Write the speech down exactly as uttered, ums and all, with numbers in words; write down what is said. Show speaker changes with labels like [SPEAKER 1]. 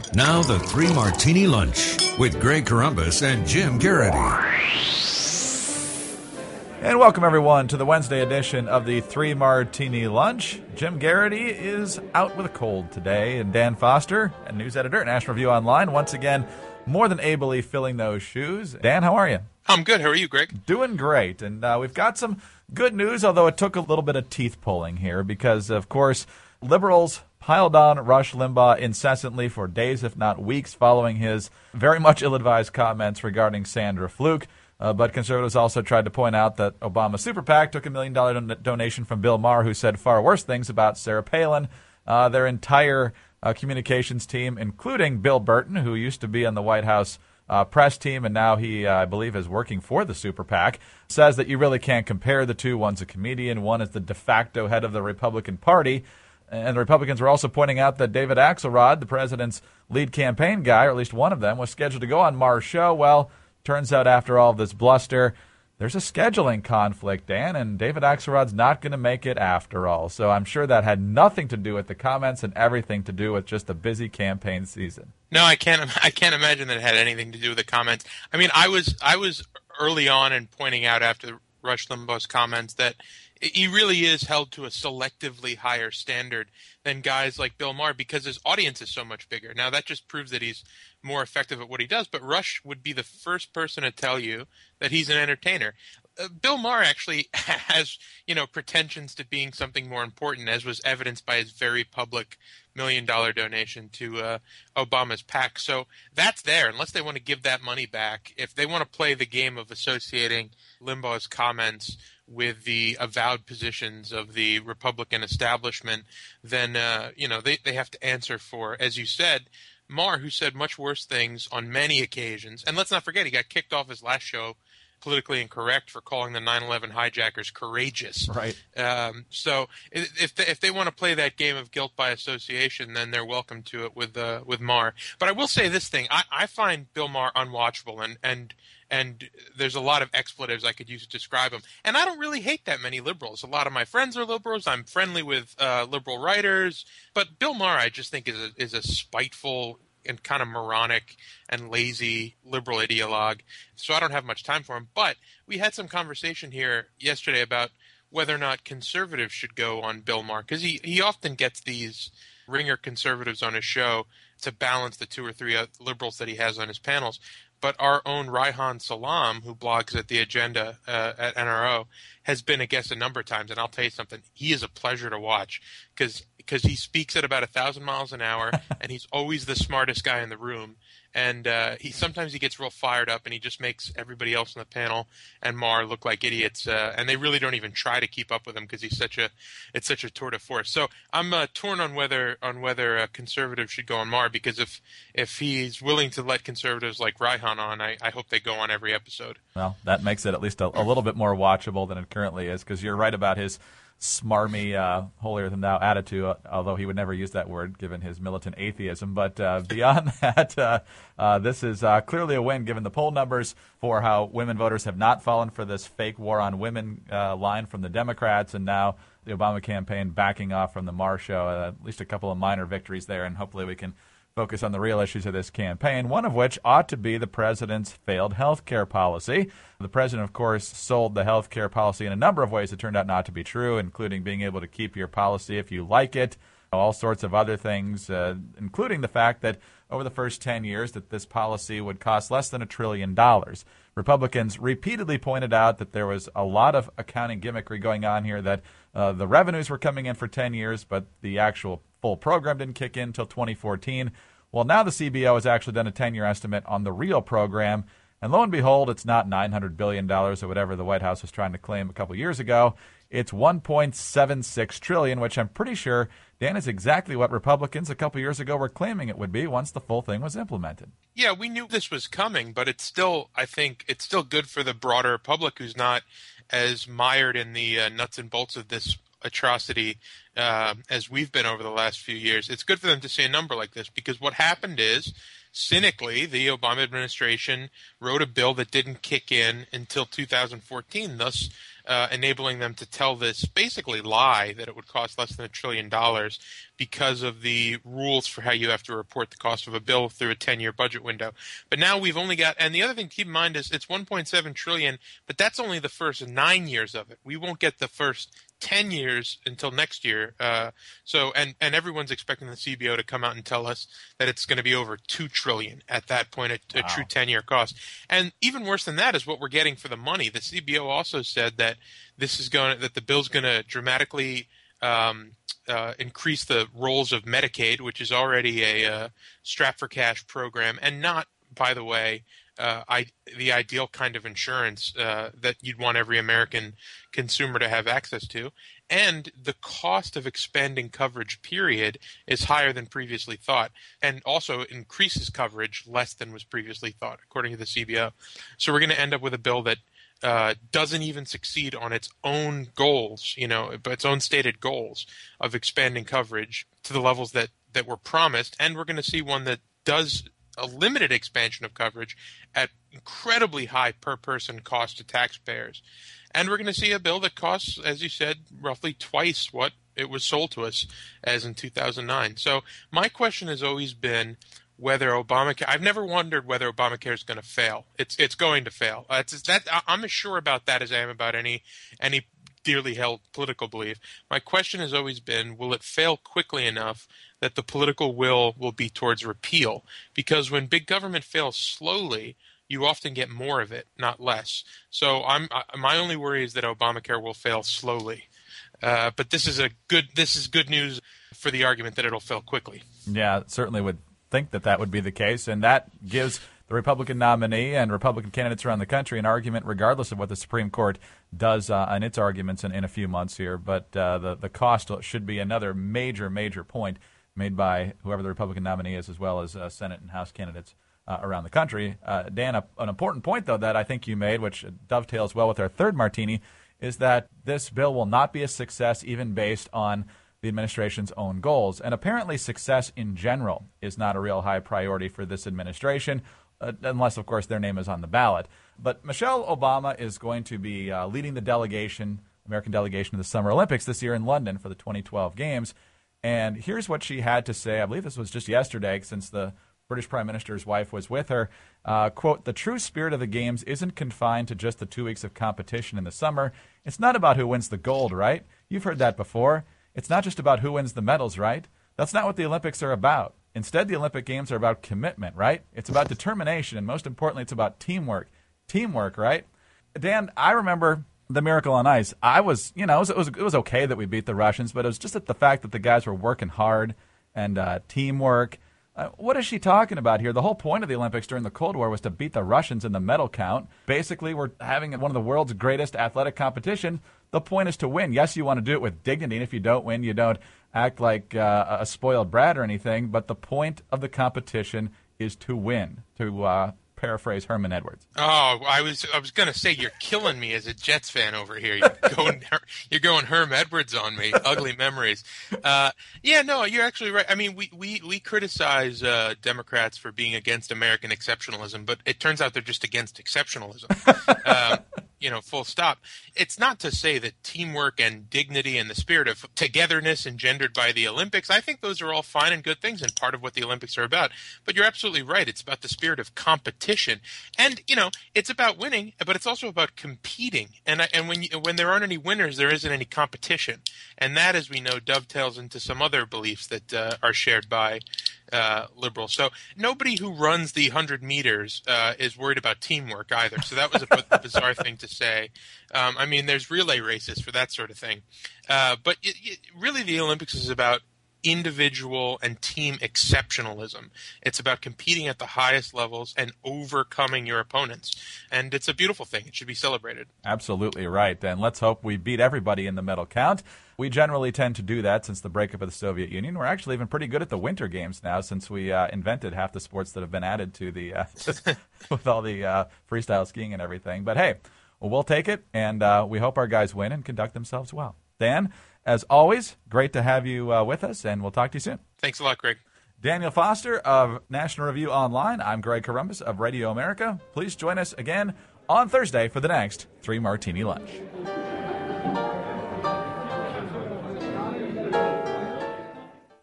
[SPEAKER 1] Now the Three Martini Lunch with Greg Corombos and Jim Garrity.
[SPEAKER 2] And welcome, everyone, to the Wednesday edition of the Three Martini Lunch. Jim Garrity is out with a cold today, and Dan Foster, a news editor at National Review Online, once again, more than ably filling those shoes. Dan, how are you?
[SPEAKER 3] I'm good. How are you, Greg?
[SPEAKER 2] Doing great. And uh, we've got some good news, although it took a little bit of teeth pulling here because, of course, liberals piled on Rush Limbaugh incessantly for days, if not weeks, following his very much ill-advised comments regarding Sandra Fluke. Uh, but conservatives also tried to point out that Obama's super PAC took a million dollar don- donation from Bill Maher, who said far worse things about Sarah Palin. Uh, their entire uh, communications team, including Bill Burton, who used to be on the White House uh, press team, and now he, uh, I believe, is working for the super PAC, says that you really can't compare the two. One's a comedian, one is the de facto head of the Republican Party. And the Republicans were also pointing out that David Axelrod, the president's lead campaign guy, or at least one of them, was scheduled to go on Maher's show. Well, turns out after all of this bluster, there's a scheduling conflict, Dan, and David Axelrod's not going to make it after all. So I'm sure that had nothing to do with the comments and everything to do with just a busy campaign season.
[SPEAKER 3] No, I can't. I can't imagine that it had anything to do with the comments. I mean, I was I was early on in pointing out after Rush Limbaugh's comments that he really is held to a selectively higher standard than guys like Bill Maher because his audience is so much bigger. Now, that just proves that he's more effective at what he does, but Rush would be the first person to tell you that he's an entertainer. Uh, Bill Maher actually has, you know, pretensions to being something more important, as was evidenced by his very public million-dollar donation to uh, Obama's PAC. So that's there, unless they want to give that money back. If they want to play the game of associating Limbaugh's comments with the avowed positions of the Republican establishment, then, uh, you know, they, they have to answer for, as you said, Maher, who said much worse things on many occasions. And let's not forget, he got kicked off his last show, politically incorrect, for calling the nine eleven hijackers courageous.
[SPEAKER 2] Right. Um,
[SPEAKER 3] so if they, if they want to play that game of guilt by association, then they're welcome to it with uh, with Maher. But I will say this thing. I, I find Bill Maher unwatchable, and, and and there's a lot of expletives I could use to describe him. And I don't really hate that many liberals. A lot of my friends are liberals. I'm friendly with uh, liberal writers. But Bill Maher, I just think, is a, is a spiteful and kind of moronic and lazy liberal ideologue. So I don't have much time for him. But we had some conversation here yesterday about whether or not conservatives should go on Bill Maher, because he, he often gets these ringer conservatives on his show to balance the two or three liberals that he has on his panels. But our own Reihan Salam, who blogs at The Agenda uh, at N R O, has been a guest a number of times. And I'll tell you something, he is a pleasure to watch because because he speaks at about a thousand miles an hour, and he's always the smartest guy in the room. And uh, he sometimes he gets real fired up, and he just makes everybody else on the panel and Maher look like idiots. Uh, and they really don't even try to keep up with him because he's such a it's such a tour de force. So I'm uh, torn on whether on whether a conservative should go on Maher, because if if he's willing to let conservatives like Reihan on, I, I hope they go on every episode.
[SPEAKER 2] Well, that makes it at least a, a little bit more watchable than it currently is, because you're right about his smarmy, uh, holier-than-thou attitude, although he would never use that word given his militant atheism. But uh, beyond that, uh, uh, this is uh, clearly a win given the poll numbers for how women voters have not fallen for this fake war on women uh, line from the Democrats, and now the Obama campaign backing off from the Maher show. Uh, at least a couple of minor victories there, and hopefully we can focus on the real issues of this campaign, one of which ought to be the president's failed health care policy. The president, of course, sold the health care policy in a number of ways that turned out not to be true, including being able to keep your policy if you like it, all sorts of other things, uh, including the fact that over the first ten years that this policy would cost less than a trillion dollars. Republicans repeatedly pointed out that there was a lot of accounting gimmickry going on here, that uh, the revenues were coming in for ten years, but the actual full program didn't kick in until twenty fourteen. Well, now the C B O has actually done a ten-year estimate on the real program, and lo and behold, it's not nine hundred billion dollars or whatever the White House was trying to claim a couple years ago. It's one point seven six trillion dollars, which I'm pretty sure, Dan, is exactly what Republicans a couple years ago were claiming it would be once the full thing was implemented.
[SPEAKER 3] Yeah, we knew this was coming, but it's still, I think, it's still good for the broader public who's not as mired in the uh, nuts and bolts of this atrocity uh, as we've been over the last few years. It's good for them to see a number like this, because what happened is, cynically, the Obama administration wrote a bill that didn't kick in until two thousand fourteen, thus uh, enabling them to tell this basically lie that it would cost less than a trillion dollars because of the rules for how you have to report the cost of a bill through a ten-year budget window. But now we've only got, and the other thing to keep in mind is it's one point seven trillion dollars, but that's only the first nine years of it. We won't get the first ten years until next year. Uh, so, and, and everyone's expecting the C B O to come out and tell us that it's going to be over two trillion dollars at that point, a, a wow. true ten-year cost. And even worse than that is what we're getting for the money. The C B O also said that this is going, that the bill's going to dramatically um, uh, increase the rolls of Medicaid, which is already a uh, strap for cash program, and not, by the way, Uh, I, the ideal kind of insurance uh, that you'd want every American consumer to have access to. And the cost of expanding coverage, period, is higher than previously thought, and also increases coverage less than was previously thought, according to the C B O. So we're going to end up with a bill that uh, doesn't even succeed on its own goals, you know, its own stated goals of expanding coverage to the levels that, that were promised. And we're going to see one that does a limited expansion of coverage at incredibly high per person cost to taxpayers. And we're going to see a bill that costs, as you said, roughly twice what it was sold to us as in two thousand nine. So my question has always been whether Obamacare – I've never wondered whether Obamacare is going to fail. It's it's going to fail. Uh, it's, that, I'm as sure about that as I am about any any dearly held political belief. My question has always been, will it fail quickly enough that the political will will be towards repeal? Because when big government fails slowly, you often get more of it, not less. So I'm I, my only worry is that Obamacare will fail slowly. Uh, but this is a good this is good news for the argument that it'll fail quickly.
[SPEAKER 2] Yeah, certainly would think that that would be the case, and that gives the Republican nominee and Republican candidates around the country an argument regardless of what the Supreme Court does uh, on its arguments in, in a few months here. But uh, the, the cost should be another major, major point made by whoever the Republican nominee is, as well as uh, Senate and House candidates uh, around the country. Uh, Dan, a, an important point, though, that I think you made, which dovetails well with our third martini, is that this bill will not be a success even based on the administration's own goals. And apparently success in general is not a real high priority for this administration, uh, unless, of course, their name is on the ballot. But Michelle Obama is going to be uh, leading the delegation, American delegation of the Summer Olympics this year in London for the twenty twelve Games. And here's what she had to say. I believe this was just yesterday, since the British Prime Minister's wife was with her. Uh, quote, "The true spirit of the Games isn't confined to just the two weeks of competition in the summer. It's not about who wins the gold, right? You've heard that before. It's not just about who wins the medals, right? That's not what the Olympics are about. Instead, the Olympic Games are about commitment, right? It's about determination, and most importantly, it's about teamwork. Teamwork, right?" Dan, I remember the Miracle on Ice. I was, you know, it was, it was, it was okay that we beat the Russians, but it was just at the fact that the guys were working hard and uh, teamwork. Uh, what is she talking about here? The whole point of the Olympics during the Cold War was to beat the Russians in the medal count. Basically, we're having one of the world's greatest athletic competition. The point is to win. Yes, you want to do it with dignity, and if you don't win, you don't act like uh, a spoiled brat or anything, but the point of the competition is to win, to uh, paraphrase Herman Edwards.
[SPEAKER 3] Oh, I was I was going to say, you're killing me as a Jets fan over here. You're going, you're going Herm Edwards on me. Ugly memories. Uh, yeah, no, you're actually right. I mean, we, we, we criticize uh, Democrats for being against American exceptionalism, but it turns out they're just against exceptionalism. um, you know, full stop. It's not to say that teamwork and dignity and the spirit of togetherness engendered by the Olympics, I think those are all fine and good things and part of what the Olympics are about. But you're absolutely right. It's about the spirit of competition. And, you know, it's about winning, but it's also about competing. And I, and when you, when there aren't any winners, there isn't any competition. And that, as we know, dovetails into some other beliefs that uh, are shared by uh, liberals. So nobody who runs the one hundred meters uh, is worried about teamwork either. So that was a, a bizarre thing to say. Um, I mean, there's relay races for that sort of thing. Uh, but it, it, really the Olympics is about individual and team exceptionalism. It's about competing at the highest levels and overcoming your opponents. And it's a beautiful thing. It should be celebrated.
[SPEAKER 2] Absolutely right. And let's hope we beat everybody in the medal count. We generally tend to do that since the breakup of the Soviet Union. We're actually even pretty good at the Winter Games now, since we uh, invented half the sports that have been added to the uh, with all the uh, freestyle skiing and everything. But hey, well, we'll take it, and uh, we hope our guys win and conduct themselves well. Dan, as always, great to have you uh, with us, and we'll talk to you soon.
[SPEAKER 3] Thanks a lot, Greg.
[SPEAKER 2] Daniel Foster of National Review Online. I'm Greg Corombos of Radio America. Please join us again on Thursday for the next Three Martini Lunch.